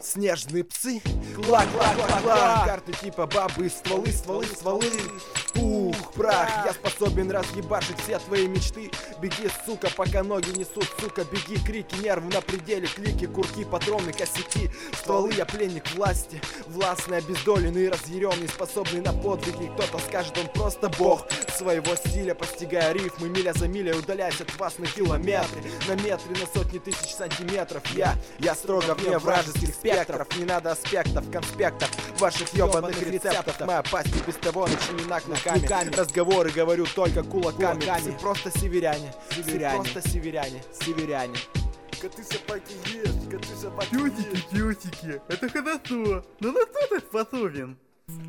Снежные псы, кла-кла-кла-кла. Карты типа бабы, стволы, стволы, стволы. Пух, прах, я способен разъебашить все твои мечты. Беги, сука, пока ноги несут, сука, беги. Крики, нервы на пределе, клики, курки, патроны, косяки. Стволы, я пленник власти, властный, обездоленный, разъяренный, способный на подвиги. Кто-то скажет, он просто бог своего стиля, постигая рифмы, миля за милей, удаляясь от вас на километры, на метры, на сотни тысяч сантиметров. Я строго вне вражеских спектров. Не надо аспектов, конспектов, ваших ебаных рецептов. Моя пасть и без того начинена клыками. Разговоры говорю только кулаками. Все просто северяне, просто северяне, северяне. Коты собаки есть, коты собаки есть. Тютики, это хорошо. Но на что ты способен?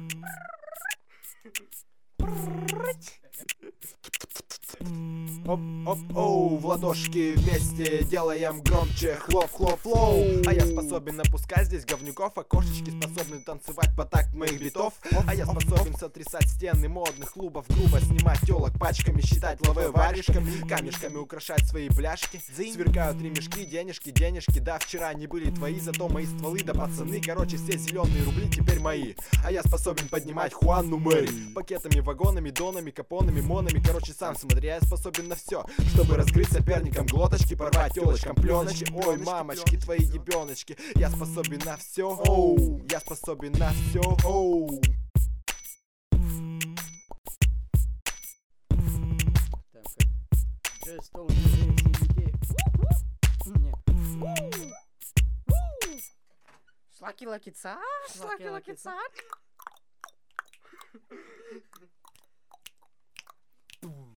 Оп-оп-оу, в ладошки вместе делаем громче. Хлоп-хлоп-флоу. А я способен напускать здесь говнюков, а кошечки способны танцевать по такт моих битов. А я способен сотрясать стены модных клубов, грубо снимать телок пачками, считать лавы варежками, камешками украшать свои бляшки. Сверкают ремешки, денежки, денежки. Да, вчера не были твои, зато мои стволы, да пацаны. Короче, все зеленые рубли теперь мои. А я способен поднимать Хуанну Мэри пакетами, вагонами, донами, капонами, монами. Короче, сам смотри, я способен на все, чтобы раскрыть соперникам глоточки, порвать телочкам пленочки. Ой, мамочки, твои ебеночки. Я способен на все, оу, я способен на все, оу. Шлаки-лаки-ца, шлаки-лаки-ца.